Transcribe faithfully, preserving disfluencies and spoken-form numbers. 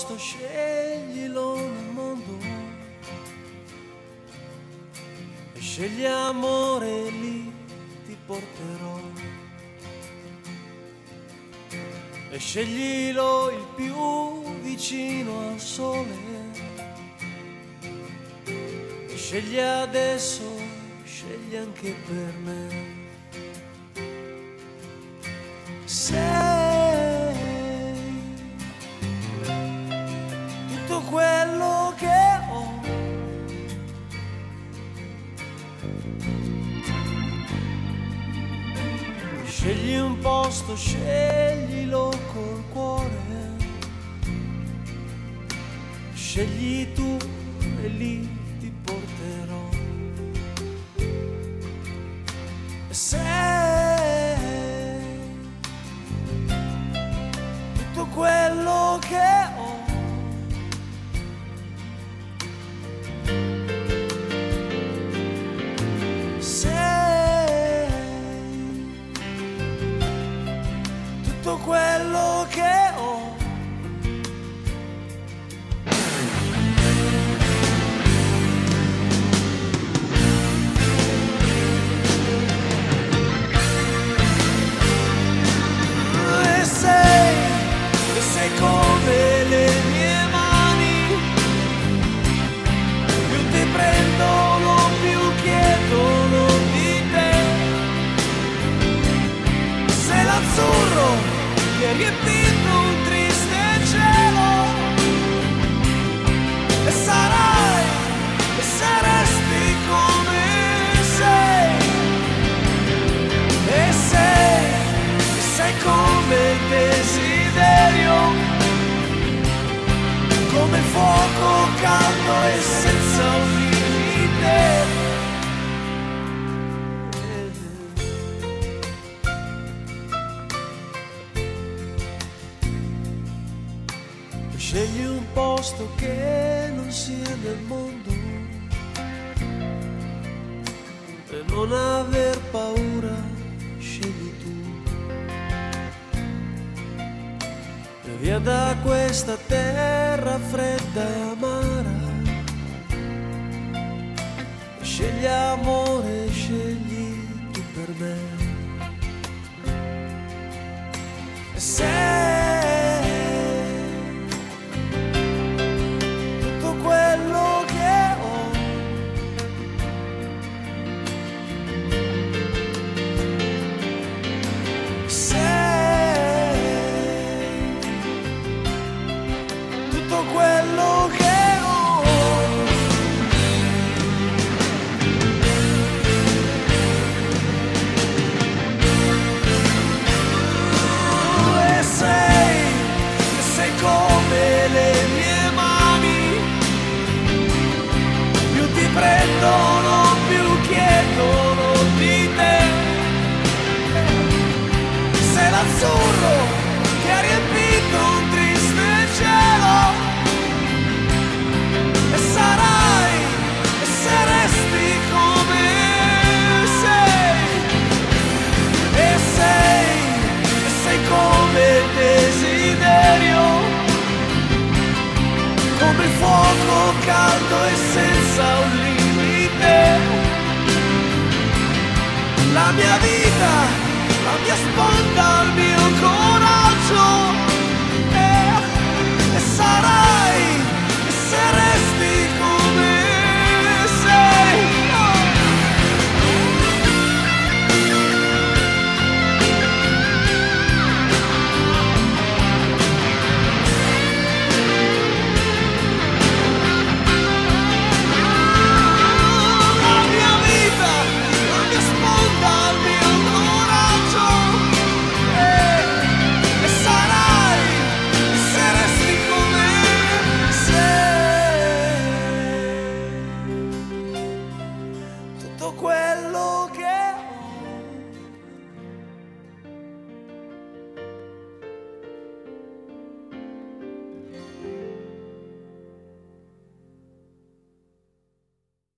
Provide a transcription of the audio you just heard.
posto, sceglilo nel mondo e scegli amore, lì ti porterò. E sceglilo il più vicino al sole, e scegli adesso, scegli anche per me. Sei tutto quello che ho, scegli un posto, sceglilo col cuore, scegli tu e lì ti porterò. Sei tutto quello che ho, sei tutto quello che ho. E sei, e sei come le mie mani, più ti prendono più chiedono di te. Sei l'azzurro che ha riempito un triste cielo, e sarai, e saresti come sei. E sei, e sei come il desiderio, come il fuoco caldo e senza un limite. Scegli un posto che non sia nel mondo e non aver paura, scegli tu. E via da questa terra fredda e amara, scegli amore, scegli tu per me. E sei quello che ho, sei tutto quello che ho. E sei, e sei come le mie mani, ti prendono più chiedono di te. Sei l'azzurro che ha riempito un triste cielo, e sarai, e saresti come sei. E sei, e sei come il desiderio, come il fuoco caldo e senza un limite. La mia vita, la mia sponda, il mio cuore,